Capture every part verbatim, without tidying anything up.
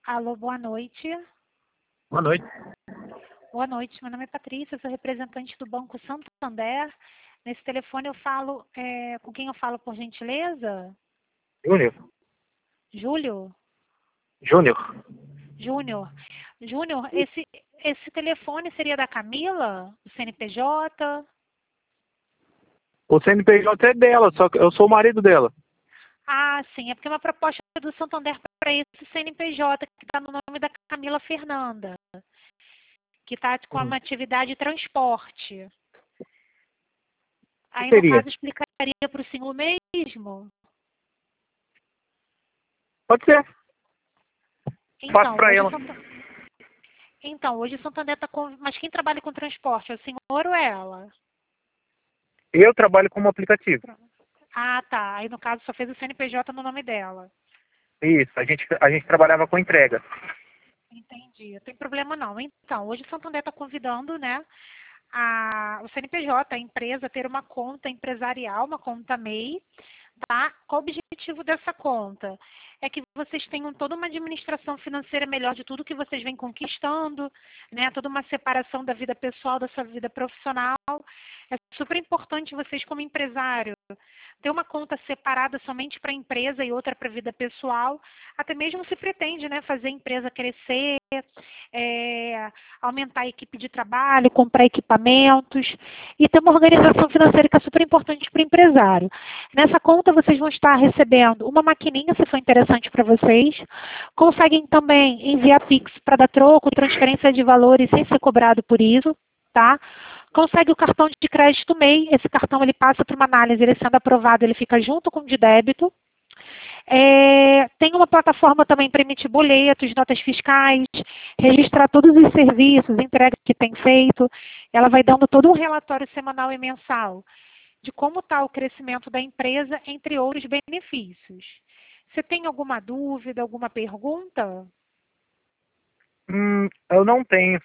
Alô, boa noite. Boa noite. Boa noite, meu nome é Patrícia, sou representante do Banco Santander. Nesse telefone eu falo, é, com quem eu falo por gentileza? Júnior. Júlio? Júnior. Júnior. Júnior, esse, esse telefone seria da Camila? Do C N P J? O C N P J é dela, só que eu sou o marido dela. Ah, sim, é porque é uma proposta do Santander para esse C N P J, que está no nome da Camila Fernanda, que está com Hum. uma atividade de transporte. O que Aí, no seria? caso, explicaria para o senhor mesmo? Pode ser. Faço Então, pra hoje o ela. Santa- então, hoje o Santander está com... Mas quem trabalha com transporte, é o senhor ou ela? Eu trabalho como aplicativo. Ah, tá. Aí, no caso, só fez o C N P J no nome dela. Isso, a gente, a gente trabalhava com entrega. Entendi. Não tem problema não. Então, hoje o Santander está convidando, né, a, o C N P J, a empresa, a ter uma conta empresarial, uma conta M E I, tá? Qual o objetivo dessa conta? É que vocês tenham toda uma administração financeira melhor de tudo que vocês vêm conquistando, né? Toda uma separação da vida pessoal da sua vida profissional. É super importante vocês, como empresário, ter uma conta separada somente para a empresa e outra para a vida pessoal. Até mesmo se pretende, né, fazer a empresa crescer, é, aumentar a equipe de trabalho, comprar equipamentos e ter uma organização financeira que é super importante para o empresário. Nessa conta vocês vão estar recebendo uma maquininha, se for interessante para vocês. Conseguem também enviar Pix para dar troco, transferência de valores sem ser cobrado por isso, tá? Consegue o cartão de crédito M E I, esse cartão ele passa por uma análise, ele sendo aprovado, ele fica junto com o de débito. É, tem uma plataforma também para emitir boletos, notas fiscais, registrar todos os serviços, entregas que tem feito. Ela vai dando todo um relatório semanal e mensal de como está o crescimento da empresa, entre outros benefícios. Você tem alguma dúvida, alguma pergunta? Hum, eu não tenho.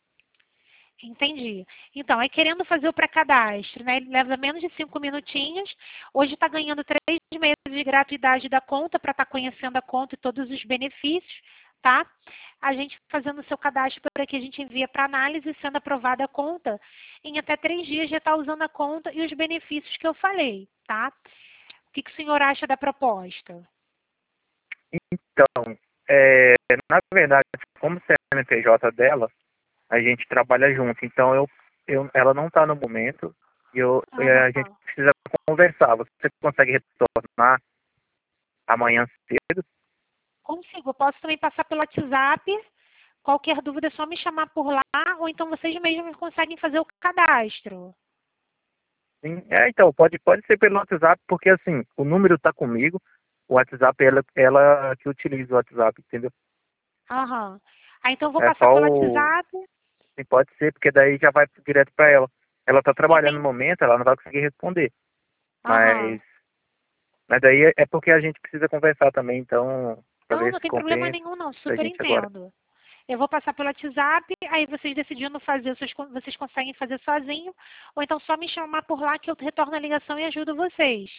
Entendi. Então, é querendo fazer o pré-cadastro, né? Ele leva menos de cinco minutinhos. Hoje está ganhando três meses de gratuidade da conta para estar conhecendo a conta e todos os benefícios, tá? A gente fazendo o seu cadastro por aqui, a gente envia para análise, sendo aprovada a conta. Em até três dias já está usando a conta e os benefícios que eu falei, tá? O que, que o senhor acha da proposta? Então, é, na verdade, como C N P J dela, a gente trabalha junto. Então, eu, eu, ela não está no momento e eu, e a gente Aham. precisa conversar. Você consegue retornar amanhã cedo? Consigo. Eu posso também passar pelo WhatsApp. Qualquer dúvida é só me chamar por lá, ou então vocês mesmos conseguem fazer o cadastro. Sim. É, então, pode, pode ser pelo WhatsApp, porque assim, o número está comigo, o WhatsApp, ela, ela que utiliza o WhatsApp, entendeu? Aham. Ah, então eu vou É passar só pelo o. WhatsApp. Sim, pode ser, porque daí já vai direto para ela. Ela está trabalhando no Entendi. momento, ela não vai conseguir responder. Aham. Mas, mas daí é é porque a gente precisa conversar também, então, para Não, ver não se tem problema compensa nenhum, não. pra Super gente agora. entendo. Eu vou passar pelo WhatsApp, aí vocês decidindo fazer, vocês, vocês conseguem fazer sozinho, ou então só me chamar por lá que eu retorno a ligação e ajudo vocês.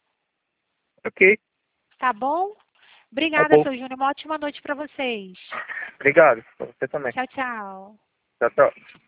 Ok, Tá bom? tá Obrigada, bom. seu Júnior. Uma ótima noite para vocês. Obrigado. Pra você também. Tchau, tchau. Tchau, tchau.